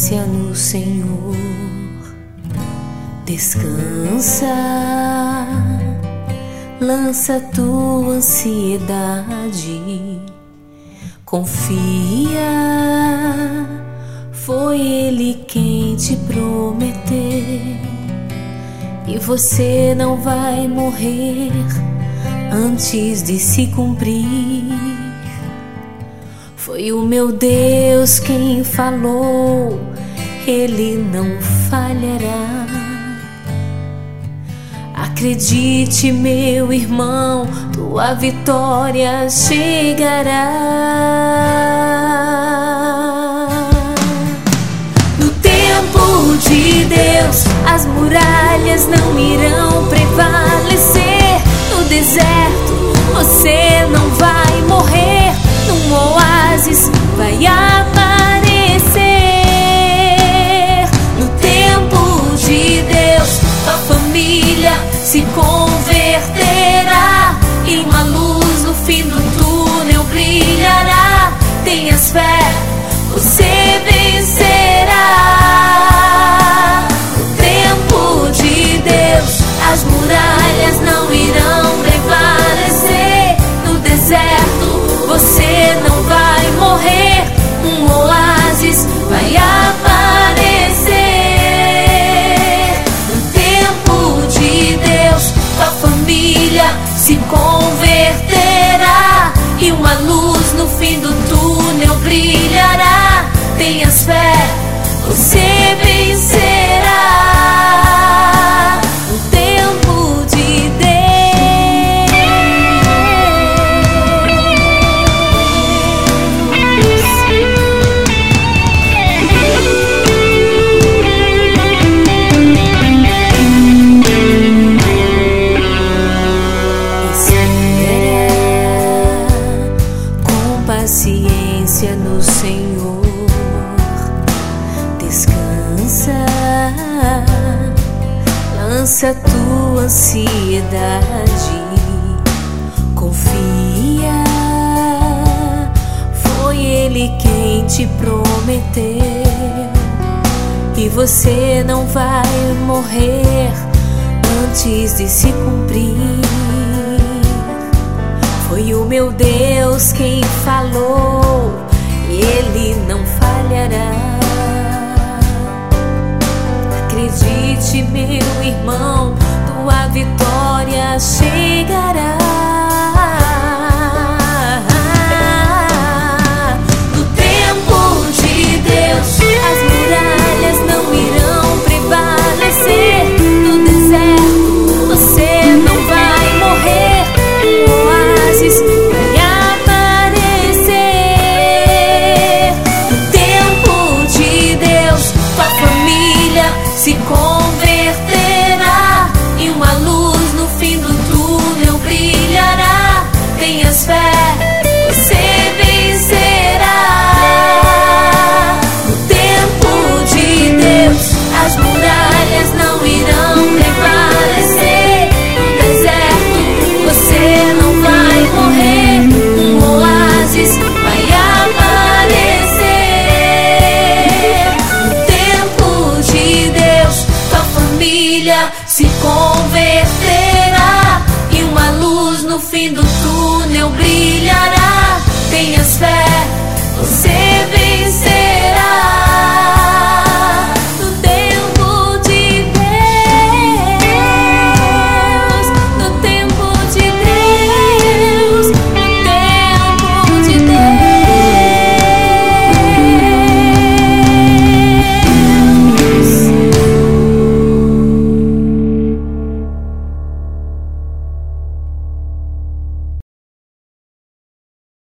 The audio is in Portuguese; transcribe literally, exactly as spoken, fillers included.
paciência no Senhor. Descansa, lança tua ansiedade, confia, foi Ele quem te prometeu, e você não vai morrer antes de se cumprir. Foi o meu Deus quem falou, Ele não falhará. Acredite, meu irmão, tua vitória chegará. No tempo de Deus, as muralhas não irão prevalecer. No deserto, você não vai morrer. Num oásis vai aparecer. No tempo de Deus, tua família se converterá, e uma luz no fim do túnel brilhará. Tenhas fé, você vencerá. No tempo de Deus, as muralhas não irão prevalecer. No deserto, você não vai morrer. Um oásis vai aparecer. No tempo de Deus, tua família se converterá, e uma luz no fim do túnel brilhará. Tenhas fé, você vencerá. No tempo de paciência no Senhor. Descansa, lança tua ansiedade, confia, foi Ele quem te prometeu, e você não vai morrer antes de se cumprir. Foi o meu Deus quem falou, Ele não falhará. Acredite, meu irmão, tua vitória chegará. No tempo de Deus, as muralhas não irão prevalecer. No deserto, você não vai morrer. Vai aparecer. No tempo de Deus, tua família se converterá, e uma luz no fim do túnel brilhará. Tenhas fé, você vencerá. No tempo de Deus, as muralhas não irão prevalecer. No deserto, você não vai morrer. Um oásis vai aparecer. No tempo de Deus, tua família se converterá, e uma luz no fim do túnel brilhará. Tenhas fé, você